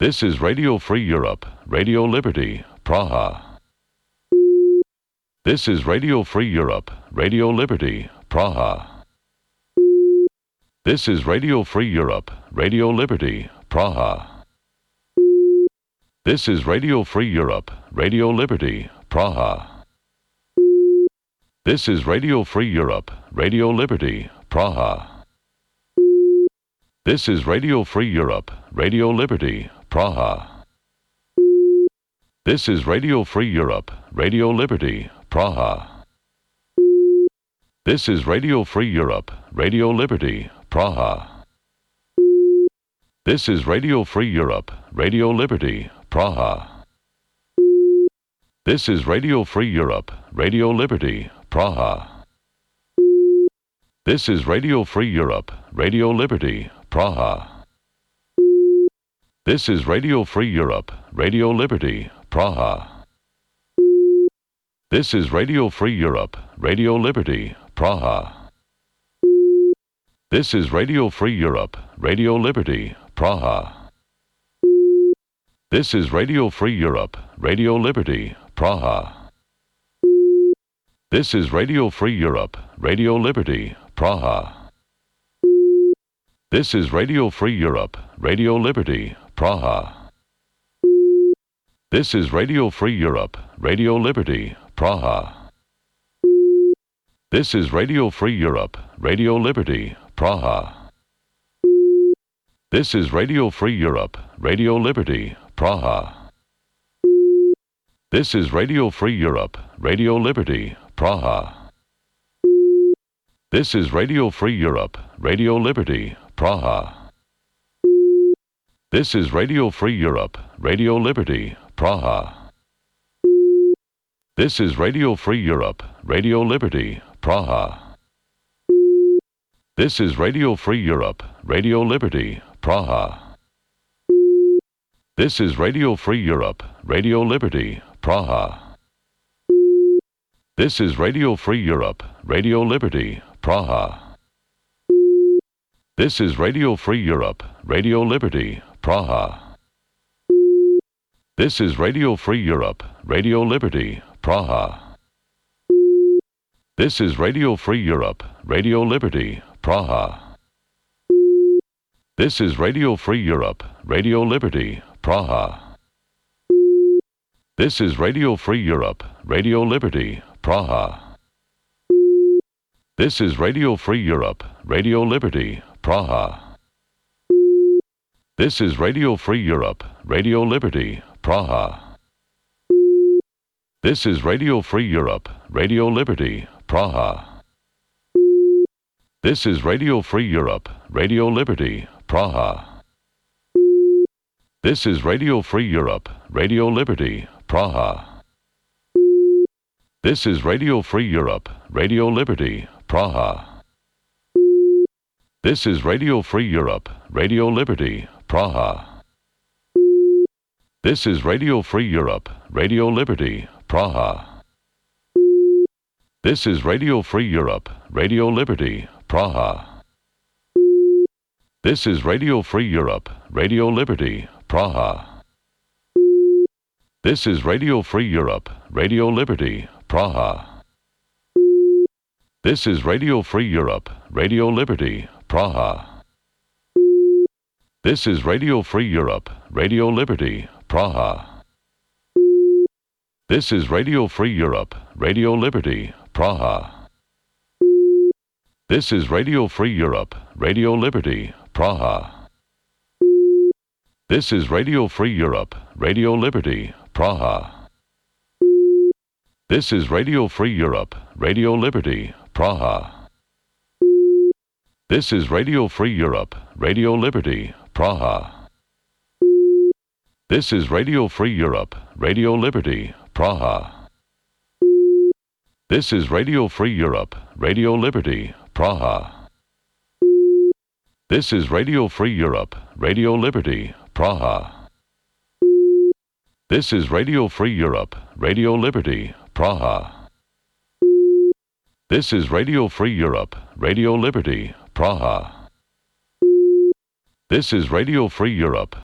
This is Radio Free Europe, Radio Liberty, Praha. This is Radio Free Europe, Radio Liberty, Praha. This is Radio Free Europe, Radio Liberty, Praha. This is Radio Free Europe, Radio Liberty, Praha. This is Radio Free Europe, Radio Liberty, Praha. This is Radio Free Europe, Radio Liberty, Praha. This is Radio Free Europe, Radio Liberty, Praha. This is Radio Free Europe, Radio Liberty, Praha. This is Radio Free Europe, Radio Liberty, Praha. This is Radio Free Europe, Radio Liberty, Praha. This is Radio Free Europe, Radio Liberty, Praha. This is Radio Free Europe, Radio Liberty, Praha. This is Radio Free Europe, Radio Liberty, Praha. This is Radio Free Europe, Radio Liberty, Praha. This is Radio Free Europe, Radio Liberty, Praha. This is Radio Free Europe, Radio Liberty, Praha. This is Radio Free Europe, Radio Liberty, Praha. This is Radio Free Europe, Radio Liberty, Praha. This is Radio Free Europe, Radio Liberty, Praha. This is Radio Free Europe, Radio Liberty, Praha. This is Radio Free Europe, Radio Liberty, Praha. This is Radio Free Europe, Radio Liberty, Praha. This is Radio Free Europe, Radio Liberty, Praha. This is Radio Free Europe, Radio Liberty, Praha. This is Radio Free Europe, Radio Liberty, Praha. This is Radio Free Europe, Radio Liberty, Praha. This is Radio Free Europe, Radio Liberty, Praha. This is Radio Free Europe, Radio Liberty, Praha. This is Radio Free Europe, Radio Liberty, Praha. This is Radio Free Europe, Radio Liberty, Praha. This is Radio Free Europe, Radio Liberty, Praha. This is Radio Free Europe, Radio Liberty, Praha. This is Radio Free Europe, Radio Liberty, Praha. This is Radio Free Europe, Radio Liberty, Praha. This is Radio Free Europe, Radio Liberty, Praha. This is Radio Free Europe, Radio Liberty, Praha. This is Radio Free Europe, Radio Liberty, Praha. This is Radio Free Europe, Radio Liberty, Praha. This is Radio Free Europe, Radio Liberty, Praha. This is Radio Free Europe, Radio Liberty, Praha. This is Radio Free Europe, Radio Liberty, Praha. This is Radio Free Europe, Radio Liberty, Praha. This is Radio Free Europe, Radio Liberty, Praha. This is Radio Free Europe, Radio Liberty, Praha. This is Radio Free Europe, Radio Liberty, Praha. This is Radio Free Europe, Radio Liberty, Praha. This is Radio Free Europe, Radio Liberty, Praha. This is Radio Free Europe, Radio Liberty, Praha. This is Radio Free Europe, Radio Liberty, Praha. This is Radio Free Europe, Radio Liberty, Praha. This is Radio Free Europe, Radio Liberty, Praha. This is Radio Free Europe, Radio Liberty, Praha. This is Radio Free Europe, Radio Liberty, Praha. This is Radio Free Europe, Radio Liberty, Praha. This is Radio Free Europe, Radio Liberty, Praha. This is Radio Free Europe,